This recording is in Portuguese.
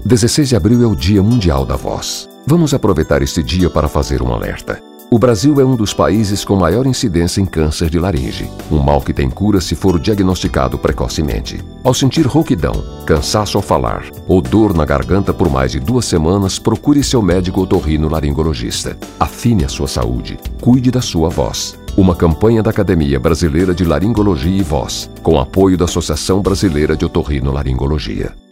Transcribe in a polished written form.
16 de abril é o Dia Mundial da Voz. Vamos aproveitar este dia para fazer um alerta. O Brasil é um dos países com maior incidência em câncer de laringe, um mal que tem cura se for diagnosticado precocemente. Ao sentir rouquidão, cansaço ao falar ou dor na garganta por mais de 2 semanas, procure seu médico otorrinolaringologista. Afine a sua saúde, cuide da sua voz. Uma campanha da Academia Brasileira de Laringologia e Voz, com apoio da Associação Brasileira de Otorrinolaringologia.